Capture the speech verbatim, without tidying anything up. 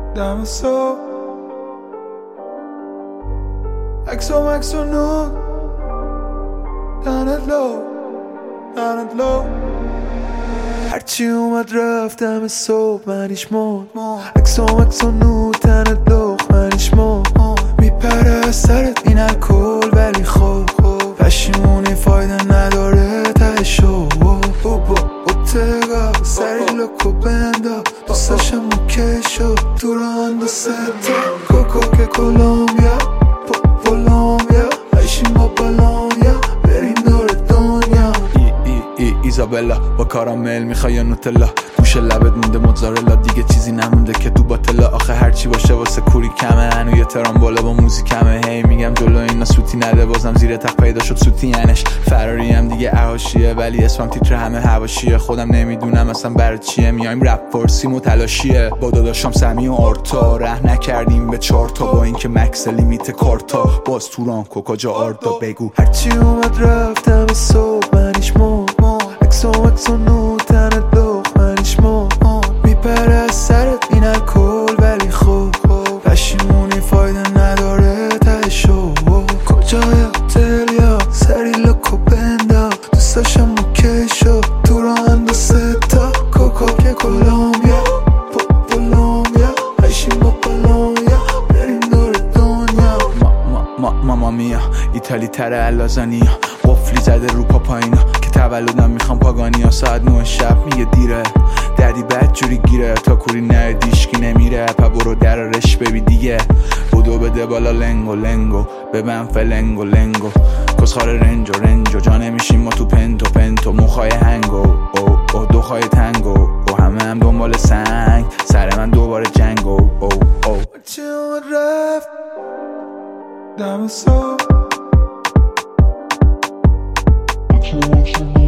دم صبح عکس و مکس و نور دهنت لو دهنت لو هرچی اومد رفت دم صبح منیش مرد عکس و مکس و نور دهنت لو منیش مرد میپره از سرت این الکل ولی خوب پشیمونی فایده نداره تهشو بابا اتگا سری لکو بندا دوستشم مکشو تو رو اندازه تا کوکو که کولومبیا کولومبیا عیشیم با بالونیا بریم دور دنیا ای ای ای ایزابلا با کارامل میخوای یا نوتلا گوش لبت مونده موتزارلا دیگه چیزی نمونده که تو باطلا آخه هرچی باشه واسه کوری کمه هنو یه ترامبولا با موزیک کمه هی میگم جلو اینا سوتی نده بازم زیر تخت پیدا شد سوتی ینش فراری هم دیگه احاشیه ولی اسمم تیتر همه هواشیه خودم نمیدونم اصلا برای چیه میایم رپ فارسیم و تلاشیه با داداشام سمی و آرتا ره نکردیم به چارتا با اینکه مکس لیمیت کارتا باز توران کوکاجا آرتا بگو هرچی اومد رفتم صبح منیش مرد عکس و مکس و نور تنت لخ منیش مرد میپره از سرت این الکل ولی خوب پشیمونی فایده نداره تهشو کجای هتل یا سری لکو بندا دوستاشم مکشو تو رو اندازه تا کوکو که کولومبیا کولومبیا عیشیم با بالونیا بریم دور دنیا ماما میا ایتالی تره اللازانیا قفلی زده رو پاپاینا که تولدم میخوام پاگانیا ساعت نه شب میگه دیره دردی بد جوری گیره تا کوری نره دیشکی نمیره پا برو درارش ببی دیگه بودو بده بالا لنگو لنگو ببن فلنگو لنگو کسخار رنجو رنجو جا نمیشیم ما تو پنتو پنتو موخای هنگو او او دو خای تنگو او همه هم دنبال سنگ سر من دوباره جنگو او او چه اومد رفت دم صبح